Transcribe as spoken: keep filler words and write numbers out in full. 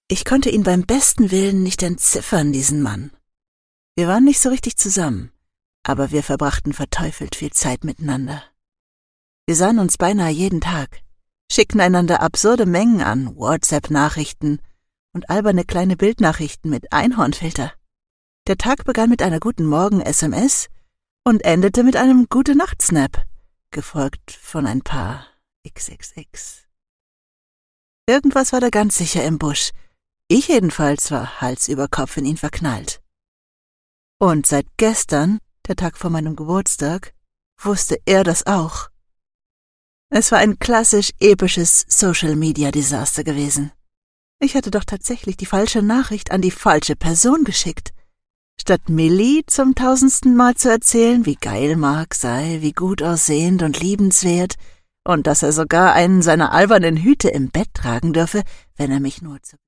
Ich konnte ihn beim besten Willen nicht entziffern, diesen Mann. Wir waren nicht so richtig zusammen, aber wir verbrachten verteufelt viel Zeit miteinander. Wir sahen uns beinahe jeden Tag, schickten einander absurde Mengen an WhatsApp-Nachrichten und alberne kleine Bildnachrichten mit Einhornfilter. Der Tag begann mit einer guten Morgen-S M S und endete mit einem Gute-Nacht-Snap, gefolgt von ein paar X X X. Irgendwas war da ganz sicher im Busch. Ich jedenfalls war Hals über Kopf in ihn verknallt. Und seit gestern, der Tag vor meinem Geburtstag, wusste er das auch. Es war ein klassisch episches Social-Media-Desaster gewesen. Ich hatte doch tatsächlich die falsche Nachricht an die falsche Person geschickt. Statt Millie zum tausendsten Mal zu erzählen, wie geil Mark sei, wie gut aussehend und liebenswert und dass er sogar einen seiner albernen Hüte im Bett tragen dürfe, wenn er mich nur zu